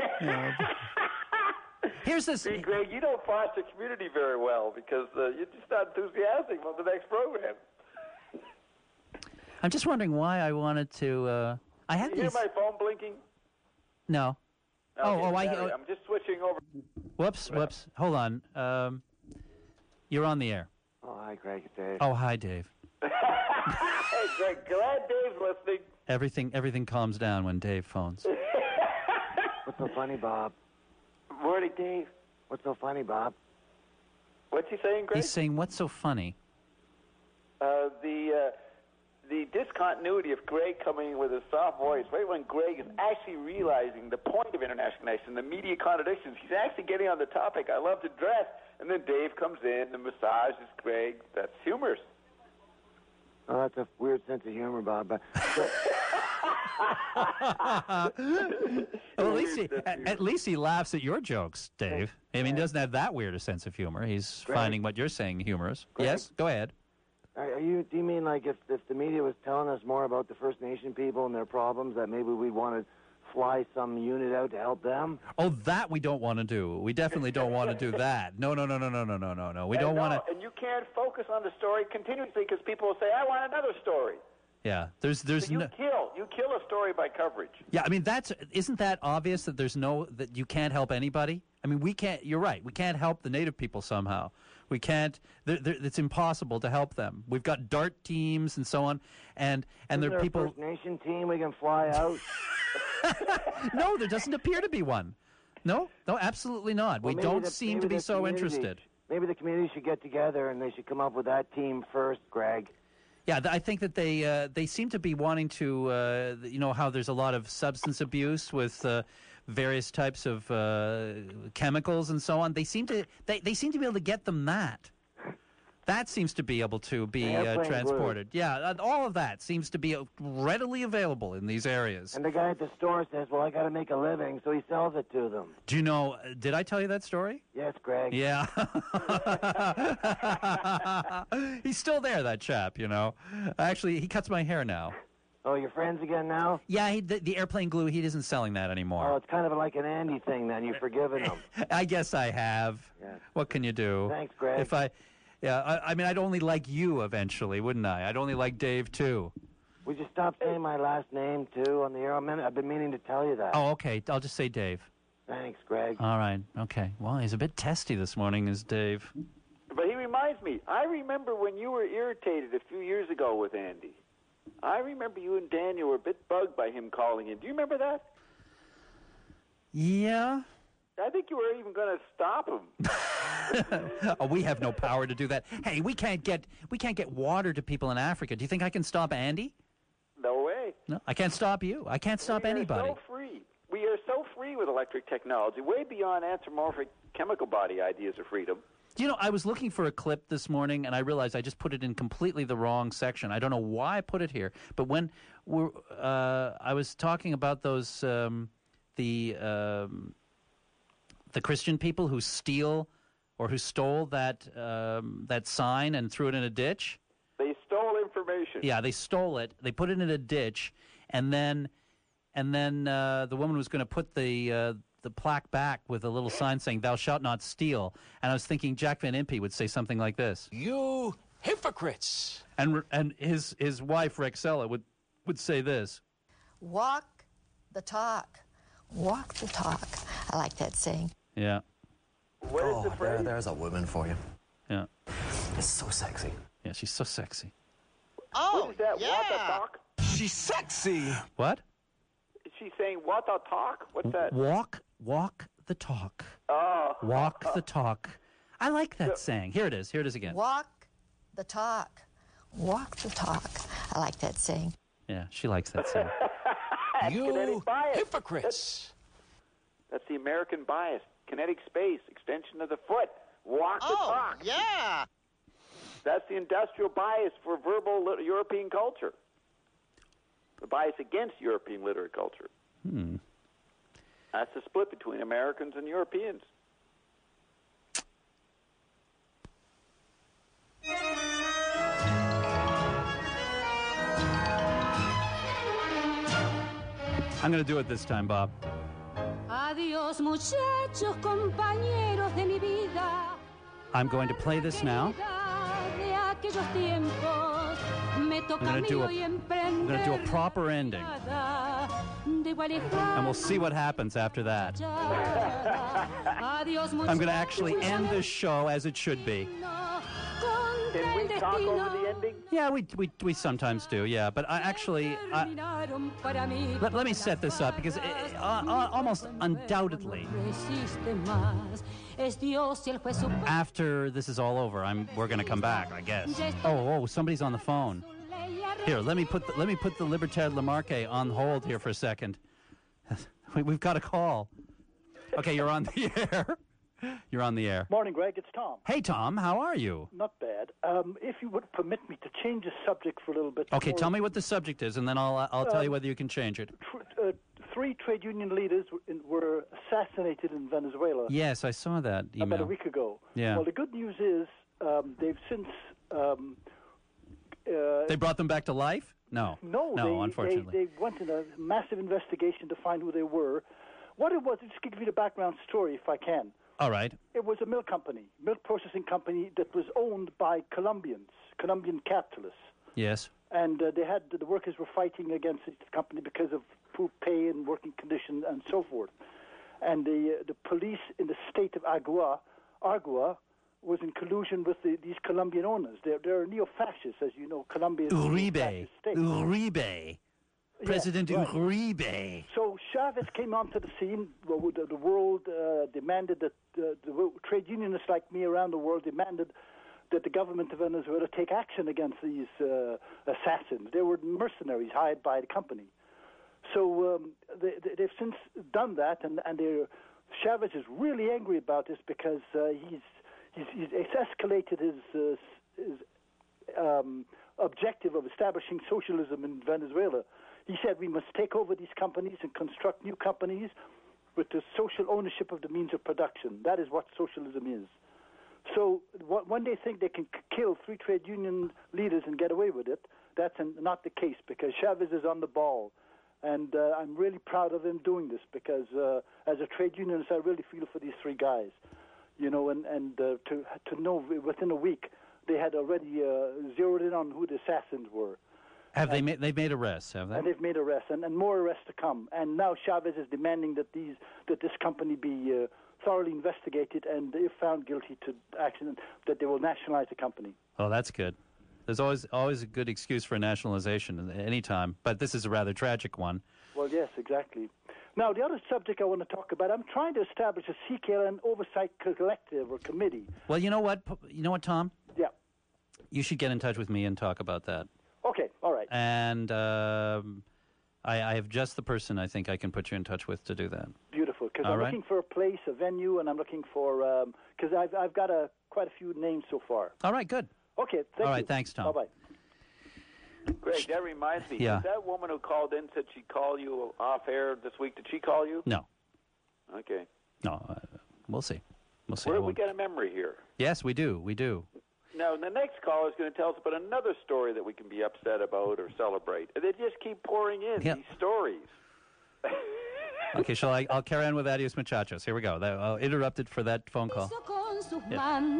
Here's this. See, Greg, you don't foster community very well because you're just not enthusiastic about the next program. I'm just wondering why I wanted to. I had you hear my phone blinking? No. Okay, I'm just switching over. Whoops. Hold on. You're on the air. Oh, hi, Greg. It's Dave. Oh, hi, Dave. Hey, Greg. Glad Dave's listening. Everything calms down when Dave phones. What's so funny, Bob? Morning, Dave. What's so funny, Bob? What's he saying, Greg? He's saying, what's so funny? The discontinuity of Greg coming in with his soft voice, right when Greg is actually realizing the point of international connection, the media contradictions. He's actually getting on the topic. I love to dress. And then Dave comes in and massages Greg. That's humorous. Oh, that's a weird sense of humor, Bob. But well, at least he laughs at your jokes, Dave. I mean, he doesn't have that weird a sense of humor. He's finding what you're saying humorous. Greg, yes, go ahead. Do you mean like if the media was telling us more about the First Nation people and their problems, that maybe we'd want to fly some unit out to help them? Oh, that we don't want to do. We definitely don't want to do that. No. We don't want to. And you can't focus on the story continuously because people will say, "I want another story." Yeah, there's so you kill a story by coverage. Yeah, I mean isn't that obvious that that you can't help anybody? I mean, we can't. You're right. We can't help the native people somehow. We can't. It's impossible to help them. We've got dart teams and so on, and there are people. A First Nation team we can fly out. No, there doesn't appear to be one. No, absolutely not. Well, we don't seem to be so interested. Maybe the community should get together and they should come up with that team first, Greg. Yeah, I think that they seem to be wanting to, how there's a lot of substance abuse with various types of chemicals and so on. They seem to be able to get them that. That seems to be able to be Airplane transported. Yeah, all of that seems to be readily available in these areas. And the guy at the store says, well, I got to make a living, so he sells it to them. Do you know, did I tell you that story? Yes, Greg. Yeah. He's still there, that chap, you know. Actually, he cuts my hair now. Oh, you're friends again now? Yeah, the airplane glue, he isn't selling that anymore. Oh, it's kind of like an Andy thing then. You've forgiven him. I guess I have. Yeah. What can you do? Thanks, Greg. I mean, I'd only like you eventually, wouldn't I? I'd only like Dave, too. Would you stop saying my last name, too, on the air? I've been meaning to tell you that. Oh, okay. I'll just say Dave. Thanks, Greg. All right. Okay. Well, he's a bit testy this morning, is Dave. But he reminds me, I remember when you were irritated a few years ago with Andy. I remember you and Daniel were a bit bugged by him calling in. Do you remember that? Yeah. I think you were even going to stop him. Oh, we have no power to do that. Hey, we can't get water to people in Africa. Do you think I can stop Andy? No way. No, I can't stop you. I can't stop anybody. We are so free. We are so free with electric technology, way beyond anthropomorphic chemical body ideas of freedom. You know, I was looking for a clip this morning, and I realized I just put it in completely the wrong section. I don't know why I put it here, but when I was talking about those the Christian people who steal or who stole that sign and threw it in a ditch. They stole information. Yeah, they stole it. They put it in a ditch, and then the woman was going to put the plaque back with a little sign saying "Thou shalt not steal." And I was thinking Jack Van Impe would say something like this: "You hypocrites!" And his wife Rexella would say this: "Walk the talk, walk the talk." I like that saying. Yeah. What is the phrase? There's a woman for you. Yeah. It's so sexy. Yeah, she's so sexy. Oh, what is that? Yeah. What the talk? She's sexy. What? Is she saying what the talk? What's that? Walk the talk. Oh. Walk the talk. I like that saying. Here it is. Here it is again. Walk the talk. Walk the talk. I like that saying. Yeah, she likes that saying. You hypocrites. That's the American bias. Kinetic space, extension of the foot. Walk the talk. Yeah. That's the industrial bias for verbal European culture. The bias against European literate culture. That's the split between Americans and Europeans. I'm going to do it this time, Bob. Adiós, muchachos, compañeros de mi vida. I'm going to play this now. I'm going to do a proper ending. And we'll see what happens after that. I'm going to actually end this show as it should be. Can we talk over the ending? Yeah, we sometimes do, yeah. But let me set this up, because almost undoubtedly, after this is all over, we're going to come back, I guess. Oh, somebody's on the phone. Here, let me put the Libertad Lamarque on hold here for a second. We've got a call. Okay, you're on the air. You're on the air. Morning, Greg. It's Tom. Hey, Tom. How are you? Not bad. If you would permit me to change the subject for a little bit. Okay, tell me what the subject is, and then I'll tell you whether you can change it. 3 trade union leaders were assassinated in Venezuela. Yes, I saw that email. About a week ago. Yeah. Well, the good news is they've since... they brought them back to life? No, unfortunately. They went in a massive investigation to find who they were. What it was, just to give you the background story, if I can. All right. It was a milk processing company that was owned by Colombian capitalists. Yes. And the workers were fighting against the company because of poor pay and working conditions and so forth. And the police in the state of Aragua was in collusion with these Colombian owners. They're neo-fascists, as you know. Colombia is Uribe. President Uribe. So Chavez came onto the scene. The world demanded that the trade unionists like me around the world demanded that the government of Venezuela take action against these assassins. They were mercenaries hired by the company. So they've since done that, and Chavez is really angry about this because he's escalated his objective of establishing socialism in Venezuela. He said we must take over these companies and construct new companies with the social ownership of the means of production. That is what socialism is. So when they think they can kill 3 trade union leaders and get away with it, that's not the case, because Chavez is on the ball. And I'm really proud of him doing this, because as a trade unionist, I really feel for these 3 guys. You know, and to know within a week they had already zeroed in on who the assassins were. They've made arrests, have they? And they've made arrests, and more arrests to come. And now Chavez is demanding that this company be thoroughly investigated, and if found guilty to action, that they will nationalize the company. Oh, that's good. There's always a good excuse for a nationalization at any time, but this is a rather tragic one. Well, yes, exactly. Now, the other subject I want to talk about, I'm trying to establish a CKLN oversight collective or committee. Well, you know what, Tom? Yeah. You should get in touch with me and talk about that. Okay, all right. And I have just the person I think I can put you in touch with to do that. Beautiful, because I'm looking for a place, a venue, and I'm looking for, because I've got quite a few names so far. All right, good. Okay, thank you. All right, thanks, Tom. Bye-bye. Greg, that reminds me. Yeah. Was that woman who called in said she'd call you off air this week? Did she call you? No. Okay. No, we'll see. We'll see. We got a memory here. Yes, we do. We do. Now, the next caller is going to tell us about another story that we can be upset about or celebrate. They just keep pouring in these stories. Okay, I'll carry on with Adios Muchachos. Here we go. I'll interrupt it for that phone call. Yeah.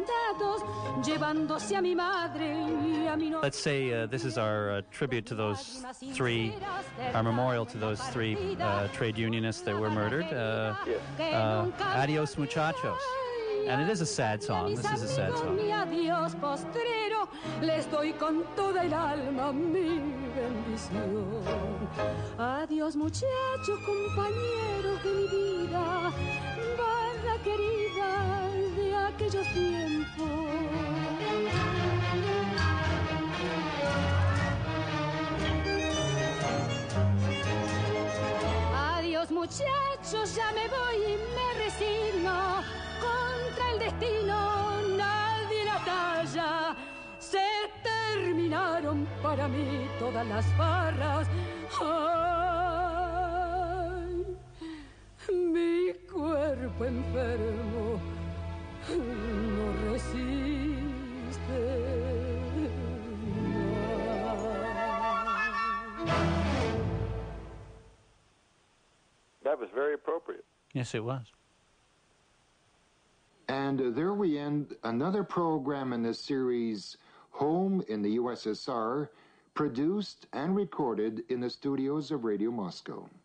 Let's say this is our tribute to those 3, our memorial to those 3 trade unionists that were murdered. Adios Muchachos. And it is a sad song. This is a sad song. Adiós postrero, les doy con toda el alma mi bendición. Adiós muchachos, compañeros de mi vida, barra querida de aquellos tiempos. Adiós muchachos, ya me voy y me resigno. Contra el destino nadie la talla. Se terminaron para mí todas las farras. Ay, mi cuerpo enfermo no resiste más. That was very appropriate. Yes, it was. And there we end another program in this series, Home in the USSR, produced and recorded in the studios of Radio Moscow.